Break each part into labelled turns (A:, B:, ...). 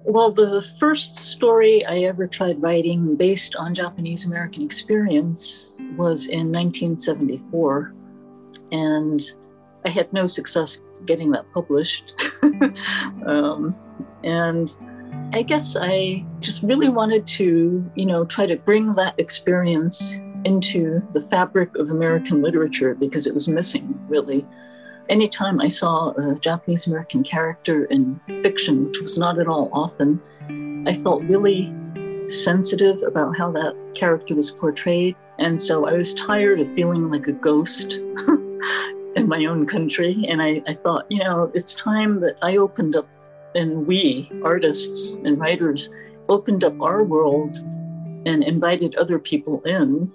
A: Well, the first story I ever tried writing based on Japanese American experience was in 1974, and I had no success getting that published. And I guess I just really wanted to, try to bring that experience into the fabric of American literature because it was missing, really. Anytime I saw a Japanese American character in fiction, which was not at all often, I felt really sensitive about how that character was portrayed. And so I was tired of feeling like a ghost in my own country. And I thought, it's time that I opened up, and we, artists and writers, opened up our world and invited other people in.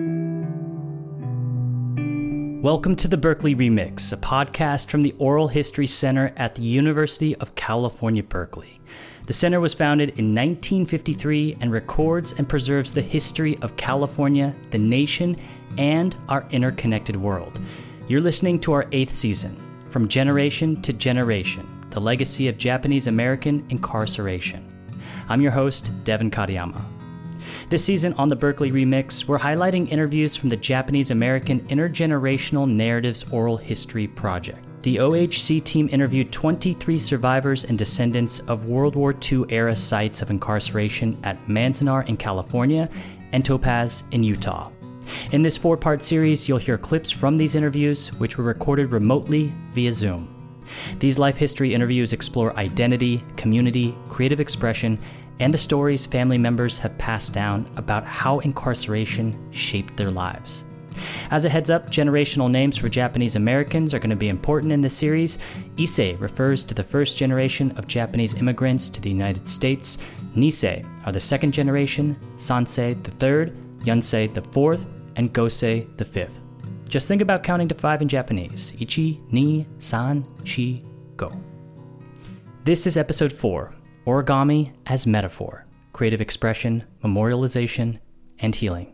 B: Welcome to the Berkeley Remix, a podcast from the Oral History Center at the University of California, Berkeley. The center was founded in 1953 and records and preserves the history of California, the nation, and our interconnected world. You're listening to our 8th season, From Generation to Generation, the Legacy of Japanese American Incarceration. I'm your host, Devin Katayama. This season on the Berkeley Remix, we're highlighting interviews from the Japanese American Intergenerational Narratives Oral History Project. The OHC team interviewed 23 survivors and descendants of World War II-era sites of incarceration at Manzanar in California and Topaz in Utah. In this 4-part series, you'll hear clips from these interviews, which were recorded remotely via Zoom. These life history interviews explore identity, community, creative expression, and the stories family members have passed down about how incarceration shaped their lives. As a heads up, generational names for Japanese Americans are going to be important in this series. Issei refers to the first generation of Japanese immigrants to the United States. Nisei are the second generation, Sansei the third, Yonsei the fourth, and Gosei the fifth. Just think about counting to 5 in Japanese. Ichi, ni, san, chi, go. This is episode 4. Origami as Metaphor, Creative Expression, Memorialization, and Healing.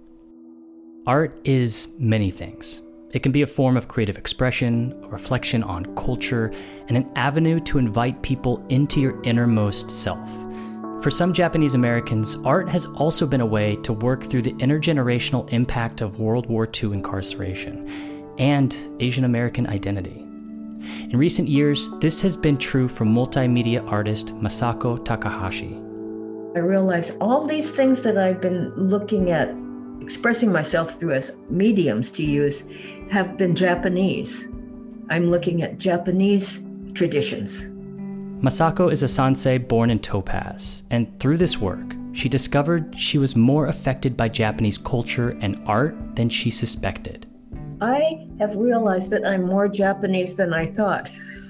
B: Art is many things. It can be a form of creative expression, a reflection on culture, and an avenue to invite people into your innermost self. For some Japanese Americans, art has also been a way to work through the intergenerational impact of World War II incarceration and Asian American identity. In recent years, this has been true for multimedia artist Masako Takahashi.
C: I realized all these things that I've been looking at, expressing myself through as mediums to use, have been Japanese. I'm looking at Japanese traditions.
B: Masako is a Sansei born in Topaz, and through this work, she discovered she was more affected by Japanese culture and art than she suspected.
C: I have realized that I'm more Japanese than I thought.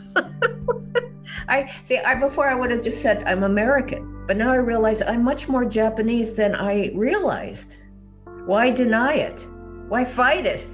C: Before I would have just said I'm American, but now I realize I'm much more Japanese than I realized. Why deny it? Why fight it?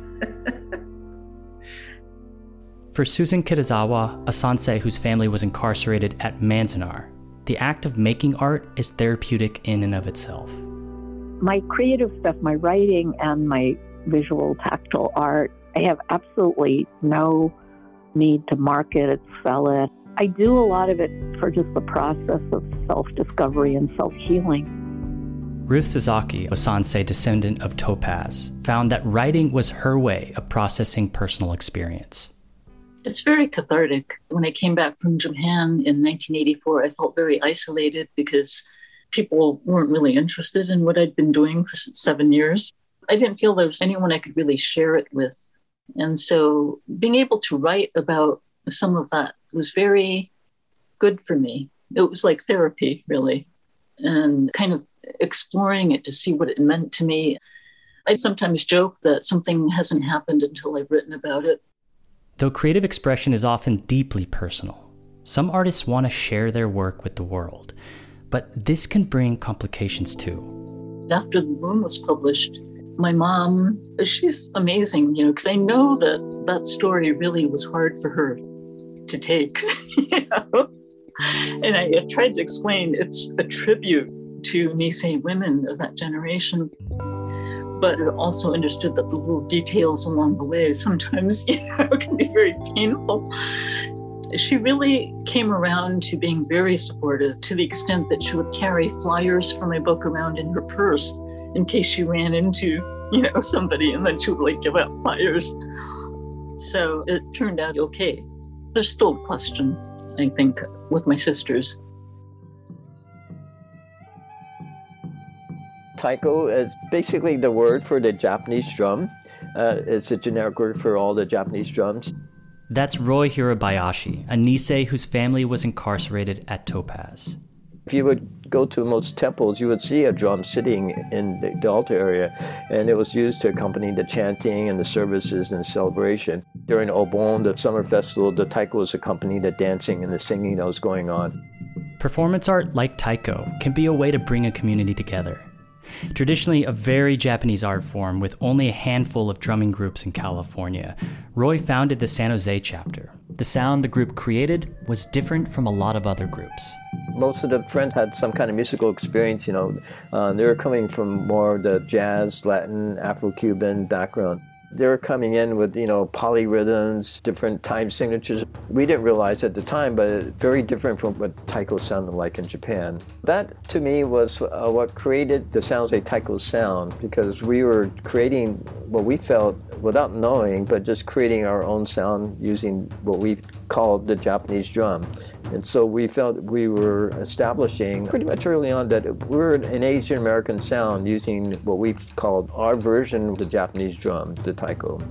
B: For Susan Kitazawa, a Sansei whose family was incarcerated at Manzanar, the act of making art is therapeutic in and of itself.
D: My creative stuff, my writing and my visual tactile art, I have absolutely no need to market it, sell it. I do a lot of it for just the process of self-discovery and self-healing.
B: Ruth Sasaki, a Sansei descendant of Topaz, found that writing was her way of processing personal experience.
A: It's very cathartic. When I came back from Japan in 1984, I felt very isolated because people weren't really interested in what I'd been doing for 7 years. I didn't feel there was anyone I could really share it with. And so being able to write about some of that was very good for me. It was like therapy, really, and kind of exploring it to see what it meant to me. I sometimes joke that something hasn't happened until I've written about it.
B: Though creative expression is often deeply personal, some artists want to share their work with the world. But this can bring complications too.
A: After The Loom was published, my mom, she's amazing, because I know that story really was hard for her to take, And I tried to explain it's a tribute to Nisei women of that generation, but also understood that the little details along the way sometimes, can be very painful. She really came around to being very supportive, to the extent that she would carry flyers for my book around in her purse in case she ran into, somebody, and then she would give out flyers. So it turned out okay. There's still a question, I think, with my sisters.
E: Taiko is basically the word for the Japanese drum. It's a generic word for all the Japanese drums.
B: That's Roy Hirabayashi, a Nisei whose family was incarcerated at Topaz.
E: If you would go to most temples, you would see a drum sitting in the altar area, and it was used to accompany the chanting and the services and celebration. During Obon, the summer festival, the taikos accompanied the dancing and the singing that was going on.
B: Performance art like taiko can be a way to bring a community together. Traditionally a very Japanese art form with only a handful of drumming groups in California, Roy founded the San Jose chapter. The sound the group created was different from a lot of other groups.
E: Most of the friends had some kind of musical experience, they were coming from more the jazz, Latin, Afro-Cuban background. They were coming in with, polyrhythms, different time signatures. We didn't realize at the time, but it's very different from what taiko sounded like in Japan. That, to me, was what created the San Jose taiko sound, because we were creating what we felt, without knowing, but just creating our own sound using what we called the Japanese drum. And so we felt we were establishing pretty much early on that we're an Asian American sound using what we've called our version of the Japanese drum, the taiko.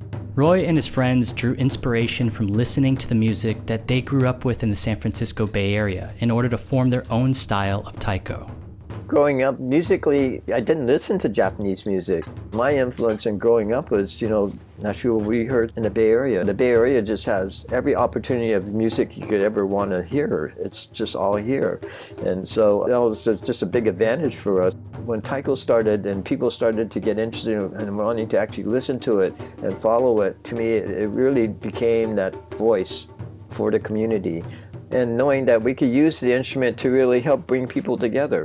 B: Roy and his friends drew inspiration from listening to the music that they grew up with in the San Francisco Bay Area in order to form their own style of taiko.
E: Growing up, musically, I didn't listen to Japanese music. My influence in growing up was, naturally what we heard in the Bay Area. The Bay Area just has every opportunity of music you could ever want to hear. It's just all here. And so that was just a big advantage for us. When taiko started and people started to get interested in wanting to actually listen to it and follow it, to me, it really became that voice for the community. And knowing that we could use the instrument to really help bring people together.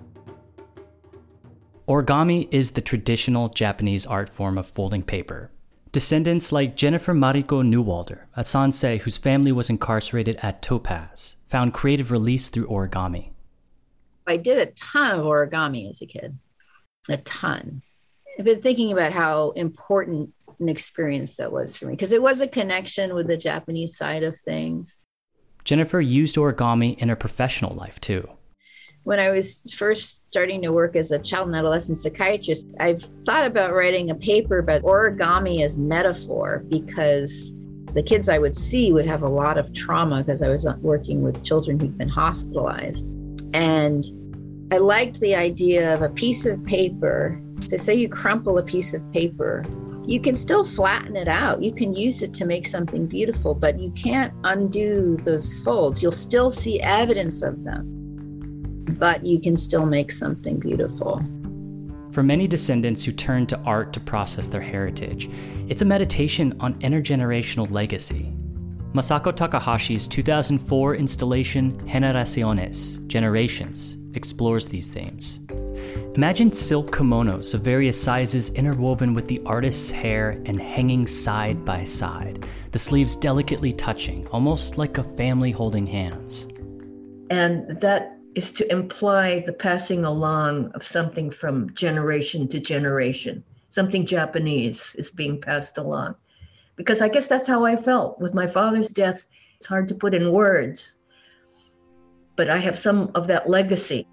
B: Origami is the traditional Japanese art form of folding paper. Descendants like Jennifer Mariko Newalder, a Sansei whose family was incarcerated at Topaz, found creative release through origami.
F: I did a ton of origami as a kid. A ton. I've been thinking about how important an experience that was for me, because it was a connection with the Japanese side of things.
B: Jennifer used origami in her professional life too.
F: When I was first starting to work as a child and adolescent psychiatrist, I've thought about writing a paper about origami as metaphor, because the kids I would see would have a lot of trauma because I was working with children who'd been hospitalized. And I liked the idea of a piece of paper. So say you crumple a piece of paper, you can still flatten it out. You can use it to make something beautiful, but you can't undo those folds. You'll still see evidence of them, but you can still make something beautiful.
B: For many descendants who turn to art to process their heritage, it's a meditation on intergenerational legacy. Masako Takahashi's 2004 installation Generaciones, Generations, explores these themes. Imagine silk kimonos of various sizes interwoven with the artist's hair and hanging side by side, the sleeves delicately touching, almost like a family holding hands.
C: And that is to imply the passing along of something from generation to generation. Something Japanese is being passed along. Because I guess that's how I felt with my father's death. It's hard to put in words, but I have some of that legacy.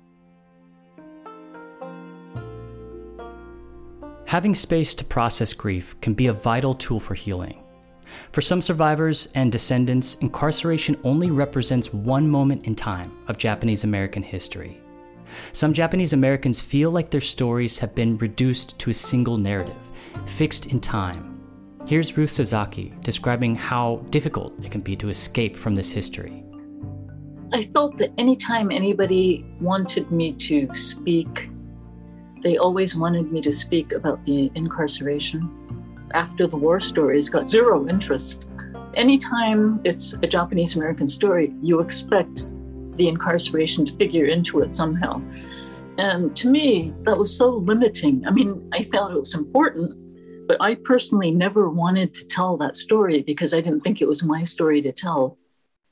B: Having space to process grief can be a vital tool for healing. For some survivors and descendants, incarceration only represents one moment in time of Japanese American history. Some Japanese Americans feel like their stories have been reduced to a single narrative, fixed in time. Here's Ruth Sasaki describing how difficult it can be to escape from this history.
A: I felt that anytime anybody wanted me to speak, they always wanted me to speak about the incarceration. After the war stories got zero interest. Anytime it's a Japanese American story, you expect the incarceration to figure into it somehow. And to me, that was so limiting. I mean, I felt it was important, but I personally never wanted to tell that story because I didn't think it was my story to tell.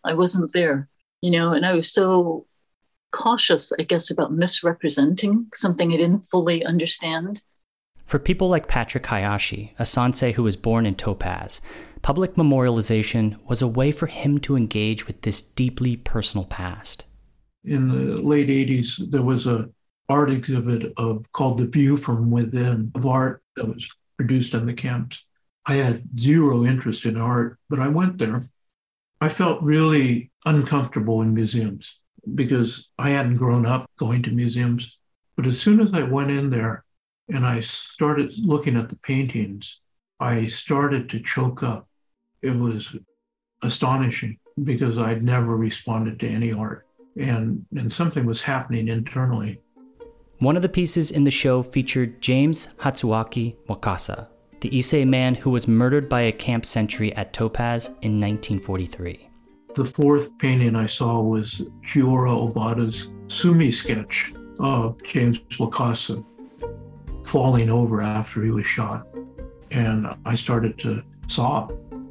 A: I wasn't there, and I was so cautious, I guess, about misrepresenting something I didn't fully understand.
B: For people like Patrick Hayashi, a Sansei who was born in Topaz, public memorialization was a way for him to engage with this deeply personal past.
G: In the late 80s, there was an art exhibit called The View from Within, of art that was produced in the camps. I had zero interest in art, but I went there. I felt really uncomfortable in museums because I hadn't grown up going to museums. But as soon as I went in there and I started looking at the paintings, I started to choke up. It was astonishing because I'd never responded to any art, and something was happening internally.
B: One of the pieces in the show featured James Hatsuaki Wakasa, the Issei man who was murdered by a camp sentry at Topaz in 1943.
G: The fourth painting I saw was Chiura Obata's Sumi sketch of James Wakasa falling over after he was shot. And I started to sob.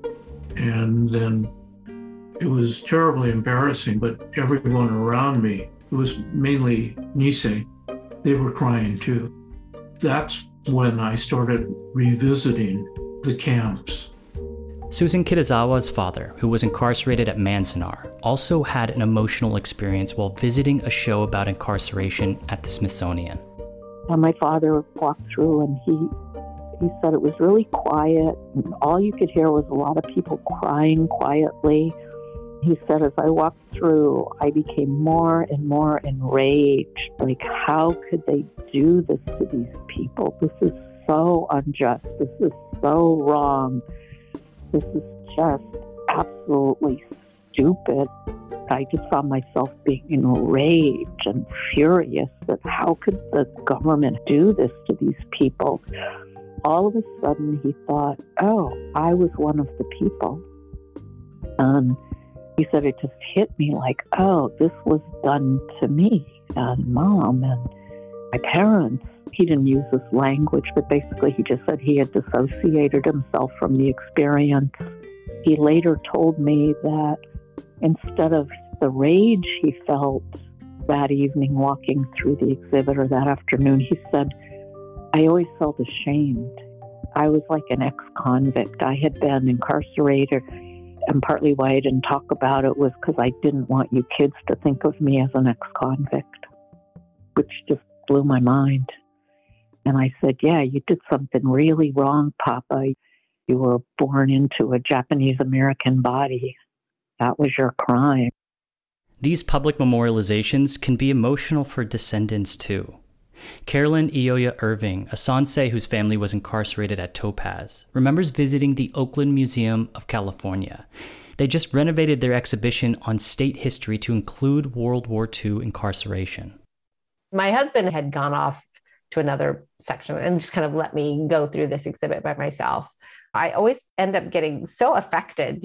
G: And then it was terribly embarrassing, but everyone around me, it was mainly Nisei, they were crying too. That's when I started revisiting the camps.
B: Susan Kitazawa's father, who was incarcerated at Manzanar, also had an emotional experience while visiting a show about incarceration at the Smithsonian.
D: And my father walked through and he said it was really quiet, and all you could hear was a lot of people crying quietly. He said, as I walked through, I became more and more enraged. Like, how could they do this to these people? This is so unjust. This is so wrong. This is just absolutely stupid. I just found myself being enraged and furious that how could the government do this to these people? All of a sudden, he thought, oh, I was one of the people. He said it just hit me like, oh, this was done to me and Mom and my parents. He didn't use this language, but basically he just said he had dissociated himself from the experience. He later told me that instead of the rage he felt that evening walking through the exhibit or that afternoon, he said, I always felt ashamed. I was like an ex-convict. I had been incarcerated, and partly why I didn't talk about it was because I didn't want you kids to think of me as an ex-convict, which just blew my mind. And I said, yeah, you did something really wrong, Papa. You were born into a Japanese-American body. That was your crime.
B: These public memorializations can be emotional for descendants too. Carolyn Ioya Irving, a Sansei whose family was incarcerated at Topaz, remembers visiting the Oakland Museum of California. They just renovated their exhibition on state history to include World War II incarceration.
H: My husband had gone off to another section and just kind of let me go through this exhibit by myself. I always end up getting so affected,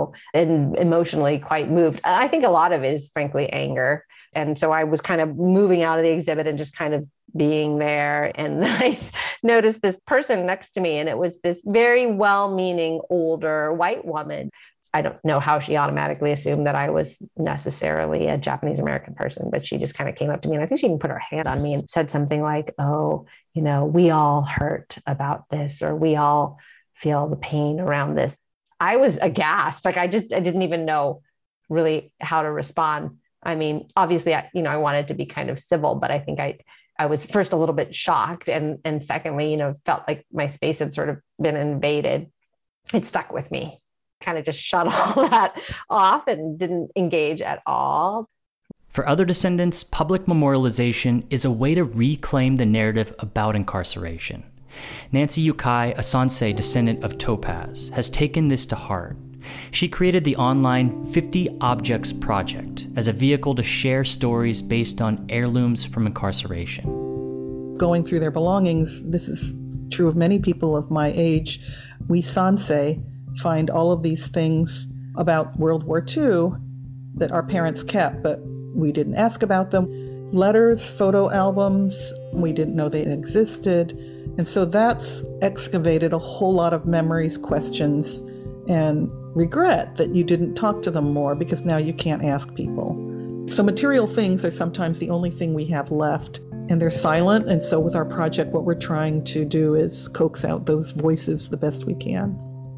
H: and emotionally quite moved. I think a lot of it is frankly anger. And so I was kind of moving out of the exhibit and just kind of being there. And I noticed this person next to me, and it was this very well-meaning older white woman. I don't know how she automatically assumed that I was necessarily a Japanese American person, but she just kind of came up to me, and I think she even put her hand on me and said something like, oh, we all hurt about this, or we all feel the pain around this. I was aghast. Like I didn't even know really how to respond. I mean, obviously, I wanted to be kind of civil, but I think I was first a little bit shocked. And secondly, felt like my space had sort of been invaded. It stuck with me, kind of just shut all that off and didn't engage at all.
B: For other descendants, public memorialization is a way to reclaim the narrative about incarceration. Nancy Yukai, a Sansei descendant of Topaz, has taken this to heart. She created the online 50 Objects Project as a vehicle to share stories based on heirlooms from incarceration.
I: Going through their belongings, this is true of many people of my age, we Sansei find all of these things about World War II that our parents kept, but we didn't ask about them. Letters, photo albums, we didn't know they existed. And so that's excavated a whole lot of memories, questions, and regret that you didn't talk to them more because now you can't ask people. So material things are sometimes the only thing we have left, and they're silent. And so with our project, what we're trying to do is coax out those voices the best we can.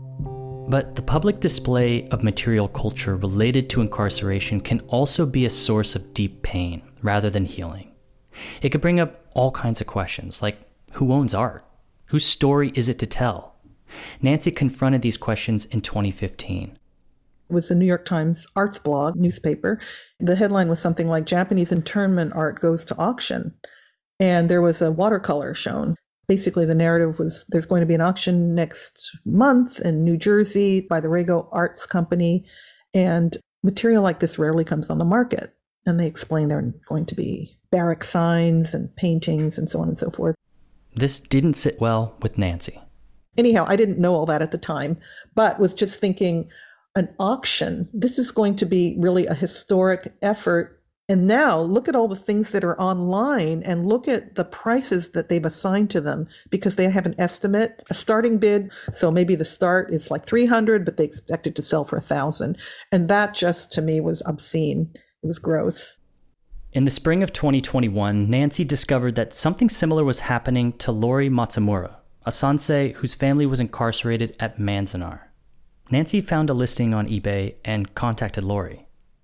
B: But the public display of material culture related to incarceration can also be a source of deep pain rather than healing. It could bring up all kinds of questions, like who owns art? Whose story is it to tell? Nancy confronted these questions in 2015.
I: It was the New York Times arts blog newspaper. The headline was something like, Japanese internment art goes to auction. And there was a watercolor shown. Basically, the narrative was there's going to be an auction next month in New Jersey by the Rego Arts Company. And material like this rarely comes on the market. And they explain there are going to be barrack signs and paintings and so on and so forth.
B: This didn't sit well with Nancy.
I: Anyhow, I didn't know all that at the time, but was just thinking, an auction, this is going to be really a historic effort. And now look at all the things that are online and look at the prices that they've assigned to them, because they have an estimate, a starting bid. So maybe the start is like 300, but they expect it to sell for 1,000. And that just to me was obscene. It was gross.
B: In the spring of 2021, Nancy discovered that something similar was happening to Lori Matsumura, a sansei whose family was incarcerated at Manzanar. Nancy found a listing on eBay and contacted Lori.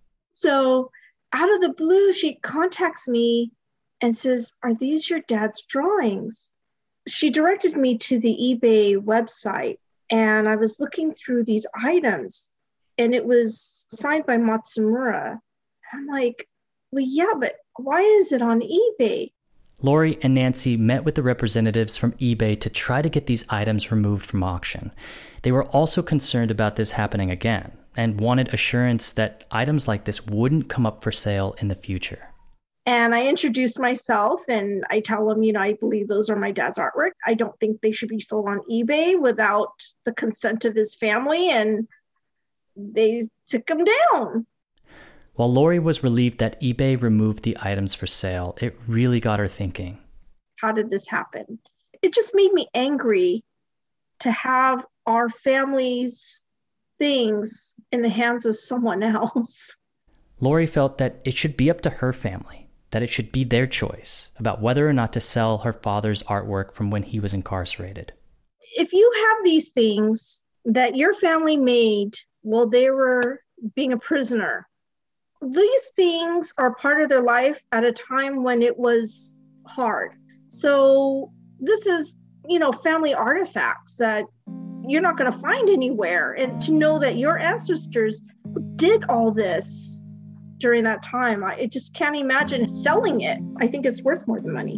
J: So out of the blue, she contacts me and says, "Are these your dad's drawings?" She directed me to the eBay website, and I was looking through these items, and it was signed by Matsumura. I'm like, well, yeah, but why is it on eBay?
B: Lori and Nancy met with the representatives from eBay to try to get these items removed from auction. They were also concerned about this happening again and wanted assurance that items like this wouldn't come up for sale in the future.
J: And I introduced myself and I tell them, I believe those are my dad's artwork. I don't think they should be sold on eBay without the consent of his family. And they took them down.
B: While Lori was relieved that eBay removed the items for sale, it really got her thinking.
J: How did this happen? It just made me angry to have our family's things in the hands of someone else.
B: Lori felt that it should be up to her family, that it should be their choice about whether or not to sell her father's artwork from when he was incarcerated.
J: If you have these things that your family made while they were being a prisoner, these things are part of their life at a time when it was hard. So this is, family artifacts that you're not going to find anywhere. And to know that your ancestors did all this during that time, I just can't imagine selling it. I think it's worth more than money.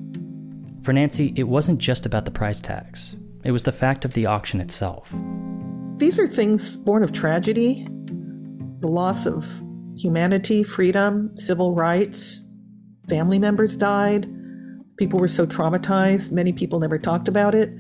B: For Nancy, it wasn't just about the price tags. It was the fact of the auction itself.
I: These are things born of tragedy, the loss of humanity, freedom, civil rights. Family members died. People were so traumatized. Many people never talked about it.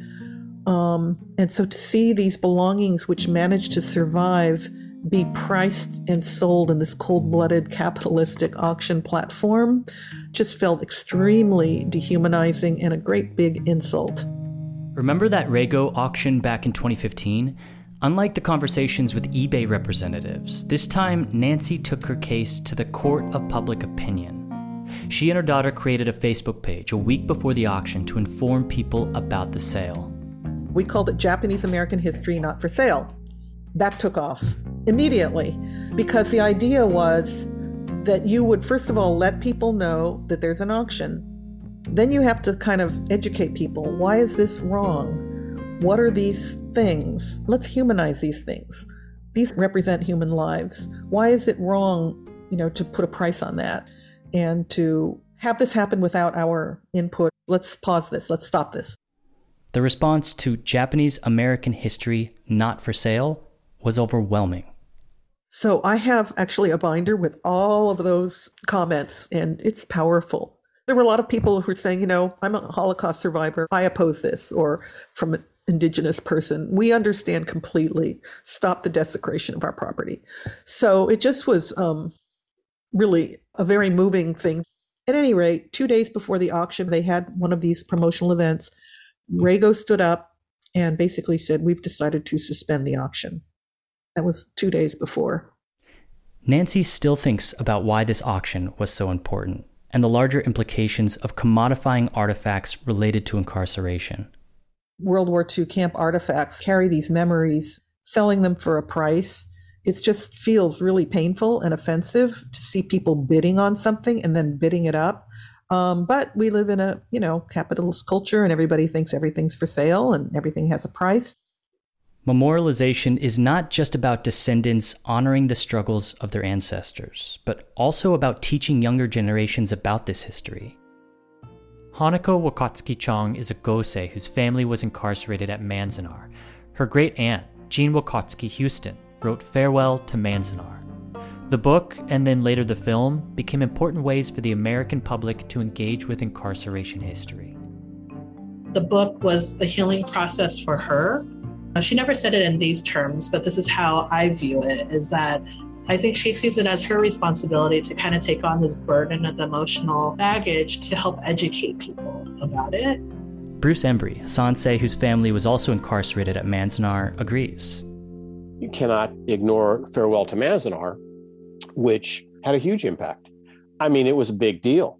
I: And so to see these belongings which managed to survive be priced and sold in this cold-blooded capitalistic auction platform just felt extremely dehumanizing and a great big insult.
B: Remember that Rego auction back in 2015? Unlike the conversations with eBay representatives, this time Nancy took her case to the Court of Public Opinion. She and her daughter created a Facebook page a week before the auction to inform people about the sale.
I: We called it Japanese American History Not for Sale. That took off immediately because the idea was that you would, first of all, let people know that there's an auction. Then you have to kind of educate people. Why is this wrong? What are these things? Let's humanize these things. These represent human lives. Why is it wrong, to put a price on that and to have this happen without our input? Let's pause this. Let's stop this.
B: The response to Japanese American History Not for Sale was overwhelming.
I: So I have actually a binder with all of those comments, and it's powerful. There were a lot of people who were saying, I'm a Holocaust survivor. I oppose this. Or from an indigenous person, we understand completely. Stop the desecration of our property. So it just was really a very moving thing. At any rate, 2 days before the auction, they had one of these promotional events. Rego stood up and basically said, we've decided to suspend the auction. That was 2 days before.
B: Nancy still thinks about why this auction was so important and the larger implications of commodifying artifacts related to incarceration.
I: World War II camp artifacts carry these memories, selling them for a price. It just feels really painful and offensive to see people bidding on something and then bidding it up. But we live in a, capitalist culture, and everybody thinks everything's for sale and everything has a price.
B: Memorialization is not just about descendants honoring the struggles of their ancestors, but also about teaching younger generations about this history. Hanako Wakatsuki Chong is a Gosei whose family was incarcerated at Manzanar. Her great-aunt, Jean Wakatsuki Houston, wrote Farewell to Manzanar. The book, and then later the film, became important ways for the American public to engage with incarceration history.
K: The book was a healing process for her. She never said it in these terms, but this is how I view it, is that I think she sees it as her responsibility to kind of take on this burden of emotional baggage to help educate people about it.
B: Bruce Embry, a Sansei whose family was also incarcerated at Manzanar, agrees.
L: You cannot ignore Farewell to Manzanar, which had a huge impact. I mean, it was a big deal.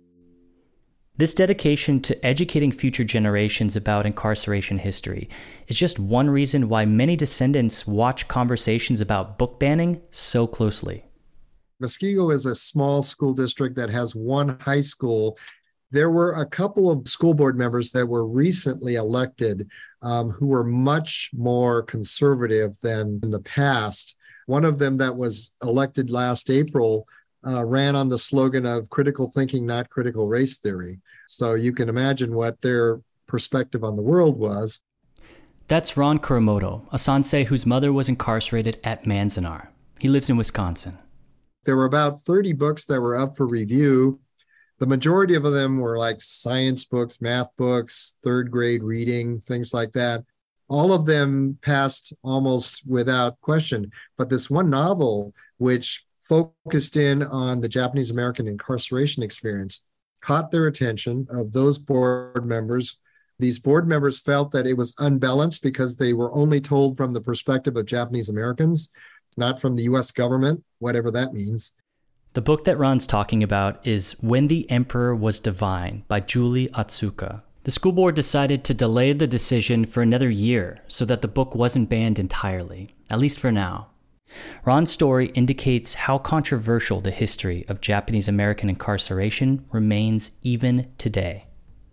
B: This dedication to educating future generations about incarceration history is just one reason why many descendants watch conversations about book banning so closely.
M: Muskego is a small school district that has one high school. There were a couple of school board members that were recently elected who were much more conservative than in the past. One of them that was elected last April ran on the slogan of critical thinking, not critical race theory. So you can imagine what their perspective on the world was.
B: That's Ron Kuramoto, a Sansei whose mother was incarcerated at Manzanar. He lives in Wisconsin.
M: There were about 30 books that were up for review. The majority of them were like science books, math books, third grade reading, things like that. All of them passed almost without question. But this one novel, which focused in on the Japanese American incarceration experience, caught their attention of those board members. These board members felt that it was unbalanced because they were only told from the perspective of Japanese Americans, not from the U.S. government, whatever that means.
B: The book that Ron's talking about is When the Emperor Was Divine by Julie Otsuka. The school board decided to delay the decision for another year so that the book wasn't banned entirely, at least for now. Ron's story indicates how controversial the history of Japanese American incarceration remains even today.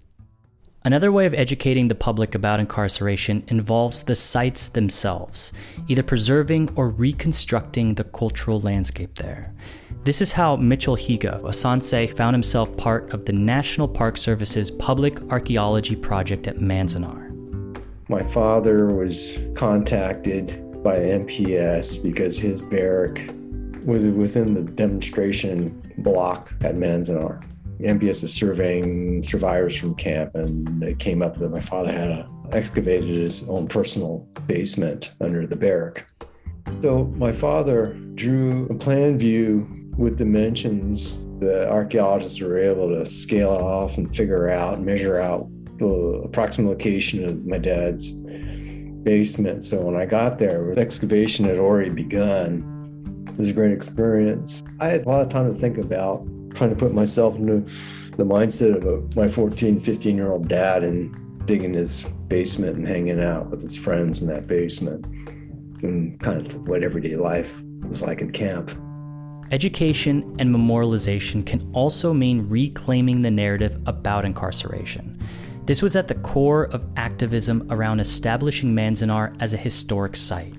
B: Another way of educating the public about incarceration involves the sites themselves, either preserving or reconstructing the cultural landscape there. This is how Mitchell Higa, a Sansei, found himself part of the National Park Service's public archaeology project at Manzanar.
E: My father was contacted by MPS because his barrack was within the demonstration block at Manzanar. MPS was surveying survivors from camp, and it came up that my father had excavated his own personal basement under the barrack. So my father drew a plan view with dimensions that archaeologists were able to scale off and measure out the approximate location of my dad's basement. So when I got there, excavation had already begun. It was a great experience. I had a lot of time to think about trying to put myself into the mindset of my 14, 15-year-old dad and digging his basement and hanging out with his friends in that basement and kind of what everyday life was like in camp.
B: Education and memorialization can also mean reclaiming the narrative about incarceration. This was at the core of activism around establishing Manzanar as a historic site.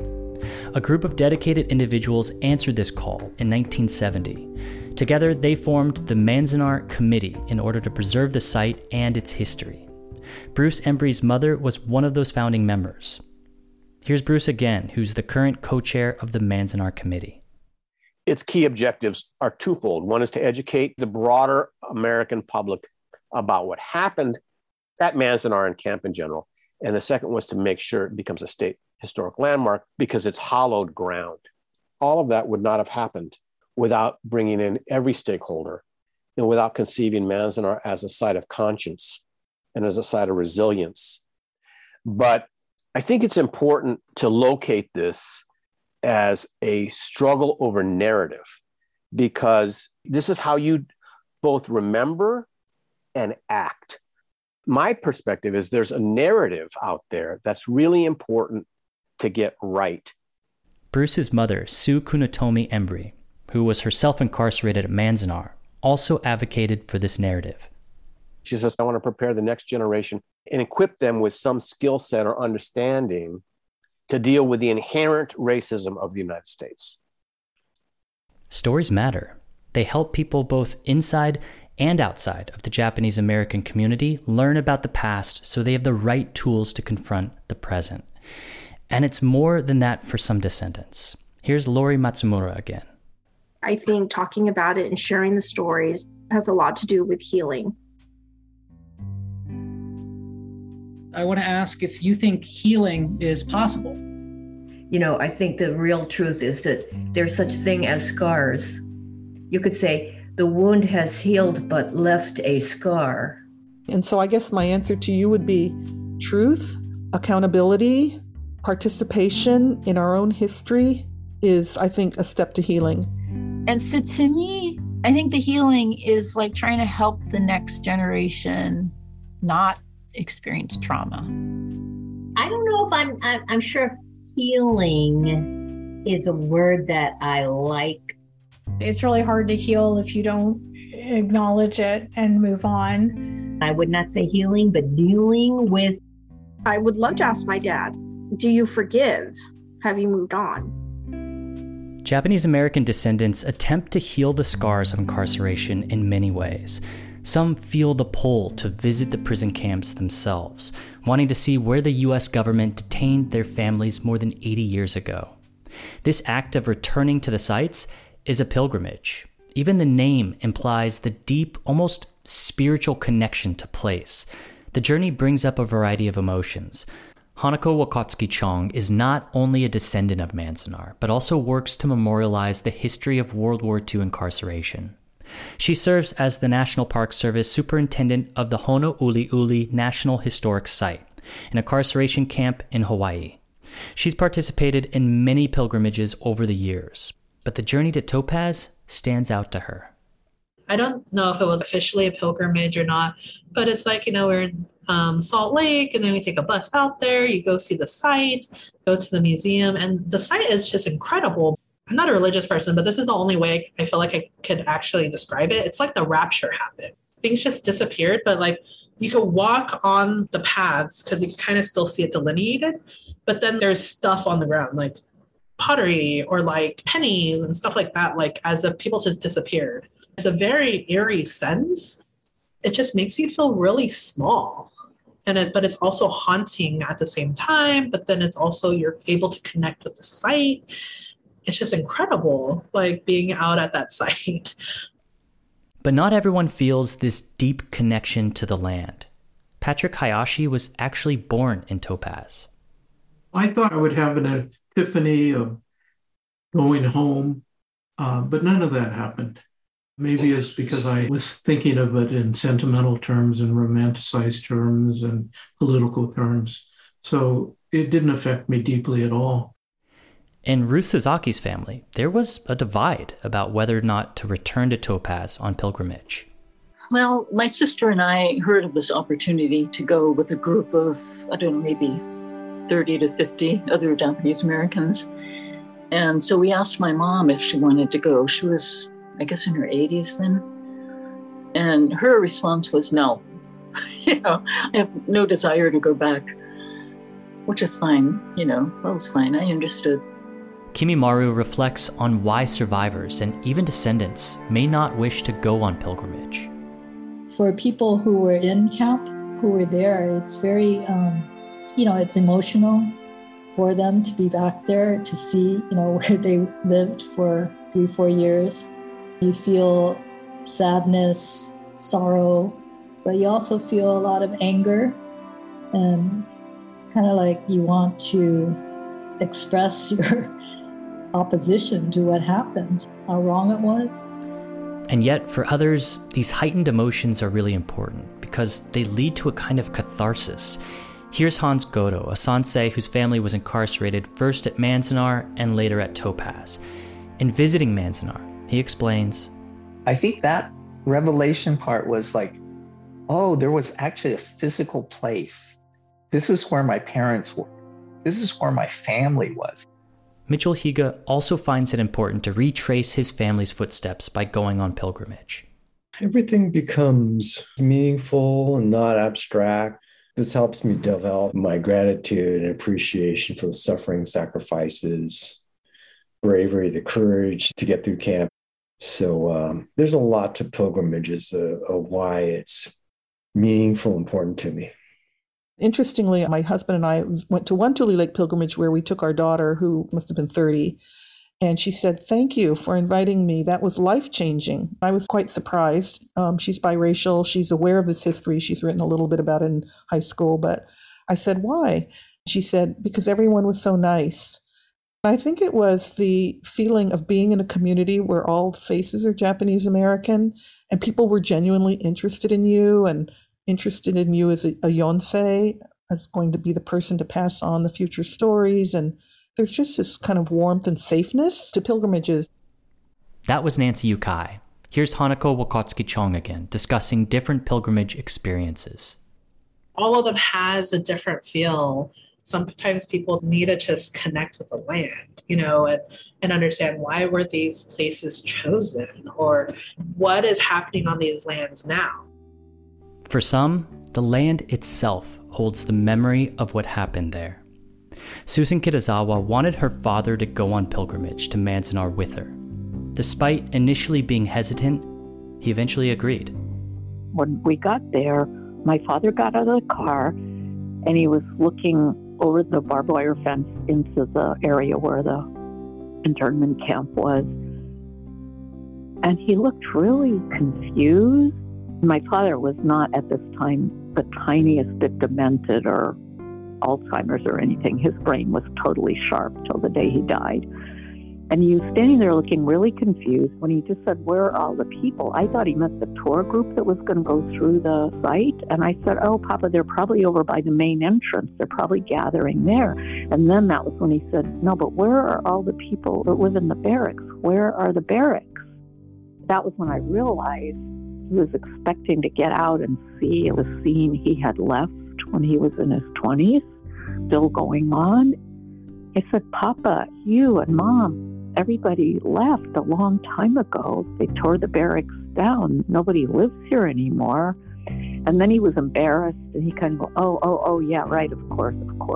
B: A group of dedicated individuals answered this call in 1970. Together, they formed the Manzanar Committee in order to preserve the site and its history. Bruce Embry's mother was one of those founding members. Here's Bruce again, who's the current co-chair of the Manzanar Committee.
L: Its key objectives are twofold. One is to educate the broader American public about what happened at Manzanar and camp in general. And the second was to make sure it becomes a state historic landmark because it's hallowed ground. All of that would not have happened without bringing in every stakeholder and without conceiving Manzanar as a site of conscience and as a site of resilience. But I think it's important to locate this as a struggle over narrative, because this is how you both remember and act. My perspective is there's a narrative out there that's really important to get right.
B: Bruce's mother, Sue Kunitomi Embry, who was herself incarcerated at Manzanar, also advocated for this narrative.
L: She says, I want to prepare the next generation and equip them with some skill set or understanding to deal with the inherent racism of the United States.
B: Stories matter. They help people both inside and outside of the Japanese American community learn about the past so they have the right tools to confront the present. And it's more than that for some descendants. Here's Lori Matsumura again.
J: I think talking about it and sharing the stories has a lot to do with healing.
N: I want to ask if you think healing is possible.
C: You know, I think the real truth is that there's such thing as scars. You could say the wound has healed but left a scar.
I: And so I guess my answer to you would be truth, accountability, participation in our own history is, I think, a step to healing.
O: And so to me, I think the healing is like trying to help the next generation not experience trauma.
P: I don't know if I'm sure healing is a word that I like.
Q: It's really hard to heal if you don't acknowledge it and move on.
P: I would not say healing, but dealing with.
J: I would love to ask my dad, do you forgive? Have you moved on?
B: Japanese American descendants attempt to heal the scars of incarceration in many ways. Some feel the pull to visit the prison camps themselves, wanting to see where the U.S. government detained their families more than 80 years ago. This act of returning to the sites is a pilgrimage. Even the name implies the deep, almost spiritual connection to place. The journey brings up a variety of emotions. Hanako Wakatsuki Chong is not only a descendant of Manzanar, but also works to memorialize the history of World War II incarceration. She serves as the National Park Service Superintendent of the Honouliuli National Historic Site, an incarceration camp in Hawaii. She's participated in many pilgrimages over the years, but the journey to Topaz stands out to her.
K: I don't know if it was officially a pilgrimage or not, but it's like, we're in Salt Lake, and then we take a bus out there, you go see the site, go to the museum, and the site is just incredible. I'm not a religious person, but this is the only way I feel like I could actually describe it. It's like the rapture happened. Things just disappeared, but like you could walk on the paths because you can kind of still see it delineated, but then there's stuff on the ground, like pottery or like pennies and stuff like that, like as if people just disappeared. It's a very eerie sense. It just makes you feel really small. But it's also haunting at the same time, but then it's also you're able to connect with the site. It's just incredible, like being out at that site.
B: But not everyone feels this deep connection to the land. Patrick Hayashi was actually born in Topaz.
G: I thought I would have an epiphany of going home, but none of that happened. Maybe it's because I was thinking of it in sentimental terms and romanticized terms and political terms. So it didn't affect me deeply at all.
B: In Ruth Suzaki's family, there was a divide about whether or not to return to Topaz on pilgrimage.
A: Well, my sister and I heard of this opportunity to go with a group of, maybe 30 to 50 other Japanese Americans. And so we asked my mom if she wanted to go. She was, I guess, in her 80s then. And her response was no. I have no desire to go back, which is fine. That was fine. I understood.
B: Kimimaru reflects on why survivors and even descendants may not wish to go on pilgrimage.
R: For people who were in camp, who were there, it's very, it's emotional for them to be back there, to see, where they lived for 3-4 years. You feel sadness, sorrow, but you also feel a lot of anger and kind of like you want to express your opposition to what happened, how wrong it was.
B: And yet, for others, these heightened emotions are really important because they lead to a kind of catharsis. Here's Hans Goto, a Sansei whose family was incarcerated first at Manzanar and later at Topaz. In visiting Manzanar, he explains,
S: I think that revelation part was like, oh, there was actually a physical place. This is where my parents were. This is where my family was.
B: Mitchell Higa also finds it important to retrace his family's footsteps by going on pilgrimage.
T: Everything becomes meaningful and not abstract. This helps me develop my gratitude and appreciation for the suffering, sacrifices, bravery, the courage to get through camp. So there's a lot to pilgrimages of why it's meaningful, important to me.
I: Interestingly, my husband and I went to one Tule Lake pilgrimage where we took our daughter, who must have been 30, and she said, thank you for inviting me. That was life-changing. I was quite surprised. She's biracial. She's aware of this history. She's written a little bit about it in high school, but I said, why? She said, because everyone was so nice. I think it was the feeling of being in a community where all faces are Japanese American and people were genuinely interested in you and interested in you as a yonsei, as going to be the person to pass on the future stories. And there's just this kind of warmth and safeness to pilgrimages.
B: That was Nancy Yukai. Here's Hanako Wakatsuki-Chong again, discussing different pilgrimage experiences.
K: All of them has a different feel. Sometimes people need to just connect with the land, and understand why were these places chosen or what is happening on these lands now.
B: For some, the land itself holds the memory of what happened there. Susan Kitazawa wanted her father to go on pilgrimage to Manzanar with her. Despite initially being hesitant, he eventually agreed.
D: When we got there, my father got out of the car and he was looking over the barbed wire fence into the area where the internment camp was. And he looked really confused. My father was not at this time the tiniest bit demented or Alzheimer's or anything. His brain was totally sharp till the day he died. And he was standing there looking really confused when he just said, where are all the people? I thought he meant the tour group that was going to go through the site. And I said, oh, Papa, they're probably over by the main entrance. They're probably gathering there. And then that was when he said, no, but where are all the people that live in the barracks? Where are the barracks? That was when I realized he was expecting to get out and see the scene he had left when he was in his 20s, still going on. I said, Papa, you and Mom, everybody left a long time ago. They tore the barracks down. Nobody lives here anymore. And then he was embarrassed and he kind of go, oh, yeah, right, of course.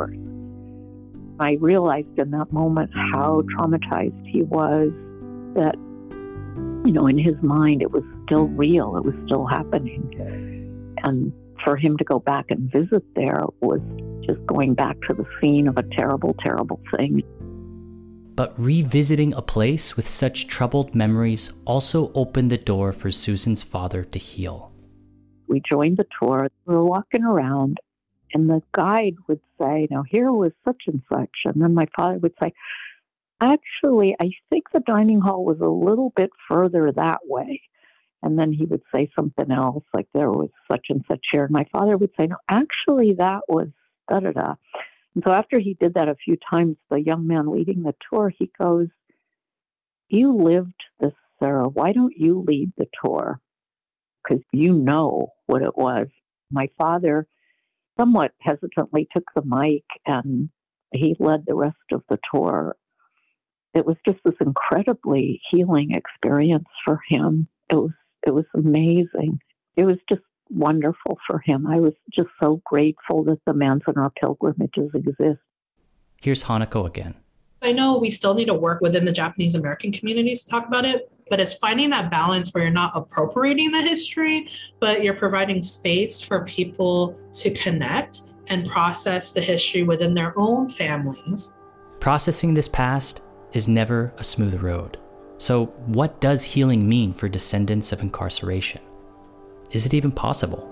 D: I realized in that moment how traumatized he was, that, in his mind, it was still real. It was still happening. And for him to go back and visit there was just going back to the scene of a terrible, terrible thing.
B: But revisiting a place with such troubled memories also opened the door for Susan's father to heal.
D: We joined the tour. We were walking around, and the guide would say, now here was such and such. And then my father would say, actually, I think the dining hall was a little bit further that way. And then he would say something else, like there was such and such here. And my father would say, no, actually, that was da-da-da. And so after he did that a few times, the young man leading the tour, he goes, you lived this, Sarah. Why don't you lead the tour? Because you know what it was. My father somewhat hesitantly took the mic and he led the rest of the tour. It was just this incredibly healing experience for him. It was amazing. It was just wonderful for him. I was just so grateful that the Manzanar pilgrimages exist.
B: Here's Hanako again.
K: I know we still need to work within the Japanese American communities to talk about it, but it's finding that balance where you're not appropriating the history, but you're providing space for people to connect and process the history within their own families.
B: Processing this past is never a smooth road. So what does healing mean for descendants of incarceration? Is it even possible?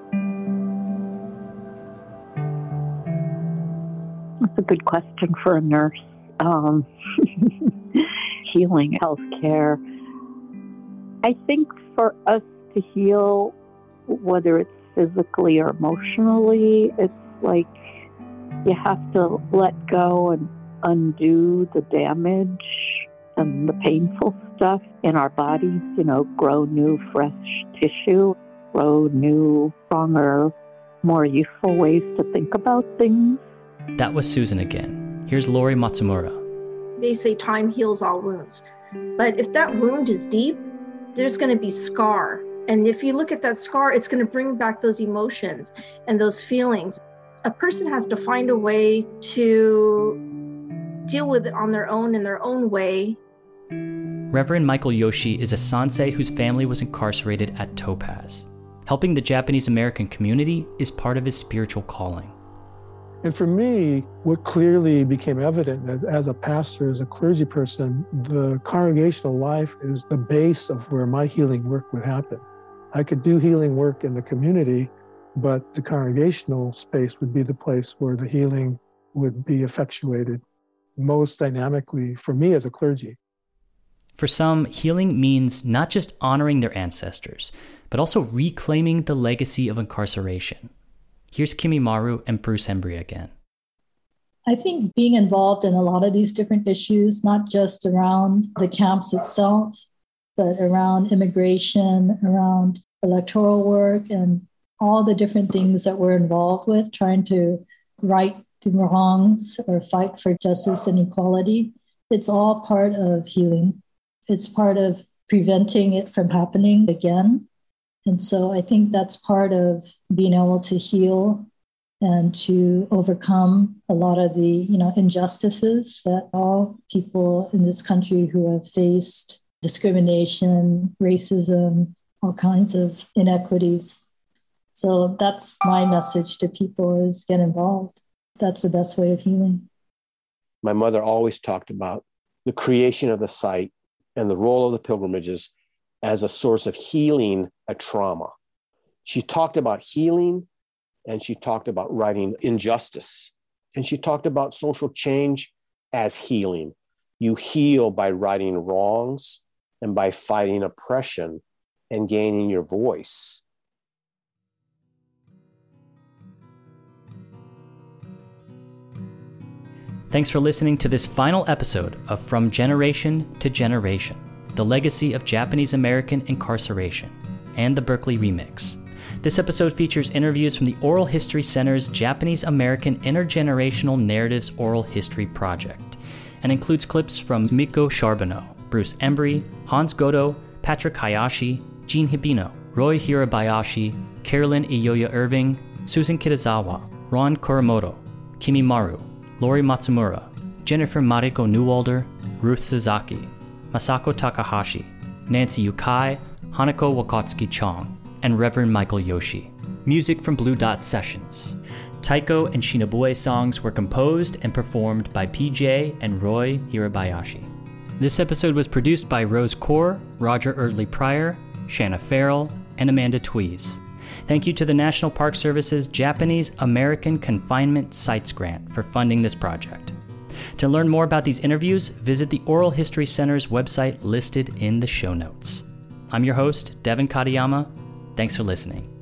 D: That's a good question for a nurse. Healing, healthcare. I think for us to heal, whether it's physically or emotionally, it's like You have to let go and undo the damage and the painful stuff in our bodies, grow new, fresh tissue, grow new, stronger, more useful ways to think about things.
B: That was Susan again. Here's Lori Matsumura.
J: They say time heals all wounds. But if that wound is deep, there's going to be scar. And if you look at that scar, it's going to bring back those emotions and those feelings. A person has to find a way to deal with it on their own, in their own way.
B: Reverend Michael Yoshi is a Sansei whose family was incarcerated at Topaz. Helping the Japanese American community is part of his spiritual calling.
U: And for me, what clearly became evident as a pastor, as a clergy person, the congregational life is the base of where my healing work would happen. I could do healing work in the community, but the congregational space would be the place where the healing would be effectuated most dynamically for me as a clergy.
B: For some, healing means not just honoring their ancestors, but also reclaiming the legacy of incarceration. Here's Kimi Maru and Bruce Embry again.
R: I think being involved in a lot of these different issues, not just around the camps itself, but around immigration, around electoral work, and all the different things that we're involved with, trying to right the wrongs or fight for justice and equality. It's all part of healing. It's part of preventing it from happening again. And so I think that's part of being able to heal and to overcome a lot of the, injustices that all people in this country who have faced discrimination, racism, all kinds of inequities. So that's my message to people is get involved. That's the best way of healing.
L: My mother always talked about the creation of the site and the role of the pilgrimages as a source of healing a trauma. She talked about healing, and she talked about righting injustice, and she talked about social change as healing. You heal by righting wrongs and by fighting oppression and gaining your voice.
B: Thanks for listening to this final episode of From Generation to Generation, the legacy of Japanese American incarceration, and the Berkeley Remix. This episode features interviews from the Oral History Center's Japanese American Intergenerational Narratives Oral History Project, and includes clips from Miko Charbonneau, Bruce Embry, Hans Godo, Patrick Hayashi, Jean Hibino, Roy Hirabayashi, Carolyn Iyoya Irving, Susan Kitazawa, Ron Kuramoto, Kimi Maru, Lori Matsumura, Jennifer Mariko Newalder, Ruth Sasaki, Masako Takahashi, Nancy Yukai, Hanako Wakatsuki Chong, and Reverend Michael Yoshi. Music from Blue Dot Sessions. Taiko and Shinabue songs were composed and performed by PJ and Roy Hirabayashi. This episode was produced by Rose Kaur, Roger Erdley Pryor, Shanna Farrell, and Amanda Tweez. Thank you to the National Park Service's Japanese American Confinement Sites Grant for funding this project. To learn more about these interviews, visit the Oral History Center's website listed in the show notes. I'm your host, Devin Katayama. Thanks for listening.